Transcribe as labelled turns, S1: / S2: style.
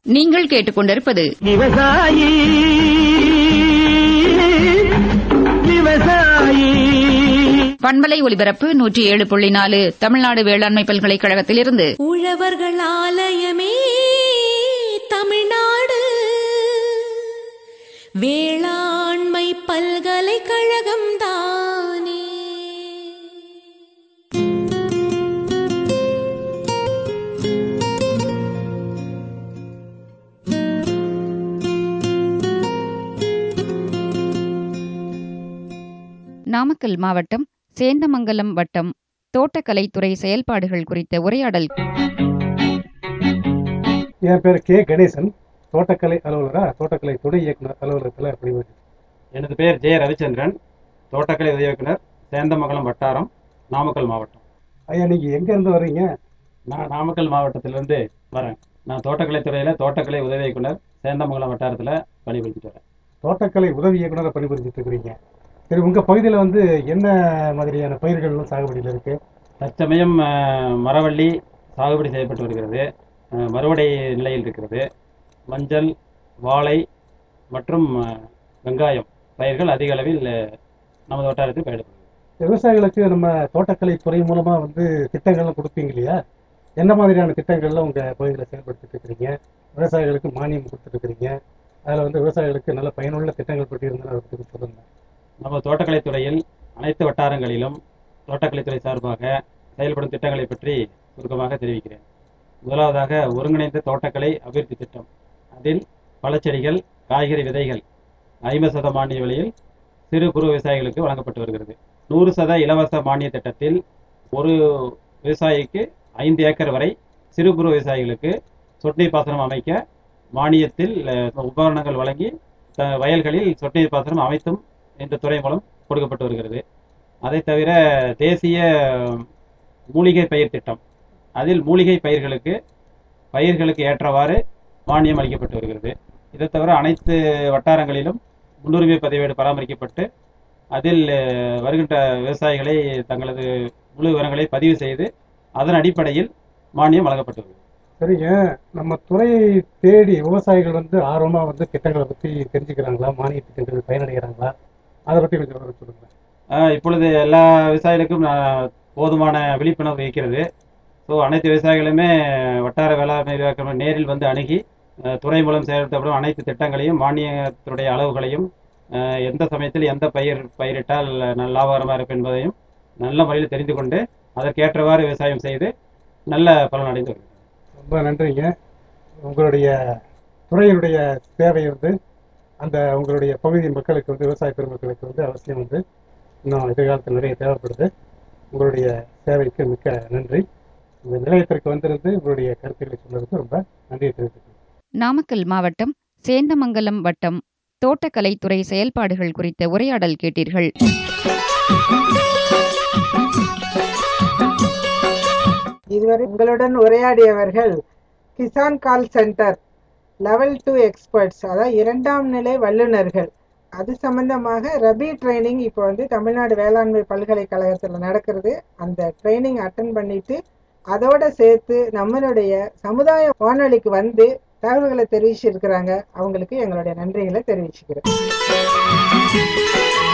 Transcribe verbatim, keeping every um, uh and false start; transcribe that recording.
S1: நீங்கள் கேட்டுக்கொண்டிருப்பது
S2: விவசாயி விவசாயி
S1: பண்பலை ஒலிபரப்பு நூற்றி ஏழு புள்ளி நாலு தமிழ்நாடு வேளாண்மை பல்கலைக்கழகத்திலிருந்து
S3: உழவர்கள் ஆலயமே தமிழ்நாடு வேளாண்மை பல்கலைக்கழகம் தானே.
S1: நாமக்கல் மாவட்டம் சேந்தமங்கலம் வட்டம் தோட்டக்கலைத்துறை செயல்பாடுகள் குறித்த உரையாடல்.
S4: என் பேர் கே கணேசன், தோட்டக்கலை அலுவலரா தோட்டக்கலை துணை இயக்குனர் அலுவலகத்தில் பணிபுரிகிறேன்.
S5: எனது பேர் ஜெய ரவிச்சந்திரன், தோட்டக்கலை உதவி இயக்குனர், சேந்தமங்கலம் வட்டாரம், நாமக்கல் மாவட்டம்.
S4: ஐயா, நீங்க எங்க இருந்து வர்றீங்க?
S5: நான் நாமக்கல் மாவட்டத்திலிருந்து வரேன். நான் தோட்டக்கலை துறையில தோட்டக்கலை உதவி இயக்குனர், சேந்தமங்கலம் வட்டாரத்தில் பணிபுரிஞ்சுட்டு வரேன்.
S4: தோட்டக்கலை உதவி இயக்குனரை பணிபுரிஞ்சுட்டு இருக்கிறீங்க. சரி, உங்க பகுதியில் வந்து என்ன மாதிரியான பயிர்கள்லாம் சாகுபடியில் இருக்கு?
S5: தற்சமயம் மரவள்ளி சாகுபடி செய்யப்பட்டு வருகிறது, மறுவடை நிலையில் இருக்கிறது. மஞ்சள், வாழை மற்றும் வெங்காயம் பயிர்கள் அதிக அளவில் நமது வட்டாரத்தில் பயிரிடப்படுகிறது.
S4: விவசாயிகளுக்கு நம்ம தோட்டக்கலை துறை மூலமா வந்து திட்டங்கள்லாம் கொடுப்பீங்க இல்லையா? என்ன மாதிரியான திட்டங்கள்லாம் உங்க பகுதியில் செயல்படுத்திட்டு இருக்கிறீங்க? விவசாயிகளுக்கு மானியம் கொடுத்துட்டு இருக்கிறீங்க, அதில் வந்து விவசாயிகளுக்கு நல்ல பயனுள்ள திட்டங்கள் பற்றி இருந்தாலும் அதை பற்றி சொல்லுங்க.
S5: நம்ம தோட்டக்கலைத்துறையில் அனைத்து வட்டாரங்களிலும் தோட்டக்கலைத்துறை சார்பாக செயல்படும் திட்டங்களை பற்றி சுருக்கமாக தெரிவிக்கிறேன். முதலாவதாக ஒருங்கிணைந்த தோட்டக்கலை அபிவிருத்தி திட்டம். அதில் பழச்செடிகள், காய்கறி விதைகள் ஐம்பது சத மானிய விலையில் சிறு குறு விவசாயிகளுக்கு வழங்கப்பட்டு வருகிறது. நூறு சத இலவச மானிய திட்டத்தில் ஒரு விவசாயிக்கு ஐந்து ஏக்கர் வரை சிறு குறு விவசாயிகளுக்கு சொட்டு நீர் பாசனம் அமைக்க மானியத்தில் உபகரணங்கள் வழங்கி வயல்களில் சொட்டு நீர் பாசனம் அமைத்தும் இந்த துறை மூலம் கொடுக்கப்பட்டு வருகிறது. அதை தவிர தேசிய மூலிகை பயிர் திட்டம், அதில் மூலிகை பயிர்களுக்கு பயிர்களுக்கு ஏற்றவாறு மானியம் அளிக்கப்பட்டு வருகிறது. இதை தவிர அனைத்து வட்டாரங்களிலும் முன்னுரிமை பதிவேடு பராமரிக்கப்பட்டு அதில் வருகின்ற விவசாயிகளை தங்களது முழு விவரங்களை பதிவு செய்து அதன் அடிப்படையில் மானியம் வழங்கப்பட்டு வருகிறது.
S4: சரிங்க, நம்ம துறையை தேடி விவசாயிகள் வந்து ஆர்வமா வந்து திட்டங்களை பற்றி தெரிஞ்சுக்கிறாங்களா? மானிய திட்டங்கள் பயனடைகிறாங்களா? அதை பற்றி கொஞ்சம் விவரம் சொல்லுங்க.
S5: இப்பொழுது எல்லா விவசாயிகளுக்கும் போதுமான விழிப்புணர்வு இருக்கிறது. ஸோ அனைத்து விவசாயிகளுமே வட்டார வேளாண்மை நிர்வாகம் நேரில் வந்து அணுகி துறை மூலம் செயல்படுத்தப்படும் அனைத்து திட்டங்களையும் மானியத்துடைய அளவுகளையும் எந்த சமயத்தில் எந்த பயிர் பயிரிட்டால் நல்ல லாபகரமாக இருக்கும் என்பதையும் நல்ல முறையில் தெரிந்து கொண்டு அதற்கேற்றவாறு விவசாயம் செய்து நல்ல பலன் அடைந்து வருகிறது.
S4: ரொம்ப நன்றிங்க. உங்களுடைய துறையினுடைய சேவை வந்து அந்த உங்களுடைய பகுதி மக்களுக்கு வந்து விவசாய பெருமக்களுக்கு வந்து அவசியம் வந்து இன்னும் எதிர்காலத்தில் நிறைய தேவைப்படுது. உங்களுடைய சேவைக்கு மிக்க நன்றி. இந்த நிலையத்திற்கு வந்திருந்து உங்களுடைய கருத்துக்களை சொன்னதுக்கு ரொம்ப நன்றியை தெரிவித்துக்கிறேன்.
S1: நாமக்கல் மாவட்டம் சேந்தமங்கலம் வட்டம் தோட்டக்கலைத்துறை செயல்பாடுகள் குறித்த உரையாடல் கேட்டீர்கள்.
S6: இதுவரை உங்களுடன் உரையாடியவர்கள் Kisan call center level two experts, அதாவது இரண்டாம் நிலை வல்லுநர்கள். அது சம்பந்தமாக ரபி ட்ரைனிங் இப்போ வந்து தமிழ்நாடு வேளாண்மை பல்கலைக்கழகத்தில் நடக்கிறது. அந்த ட்ரைனிங் அட்டன் பண்ணிட்டு அதோட சேர்த்து நம்மளுடைய சமுதாய வானொலிக்கு வந்து தகவல்களை தெரிவிச்சிருக்கிறாங்க. அவங்களுக்கு எங்களுடைய நன்றிகளை தெரிவிச்சுக்கிறேன்.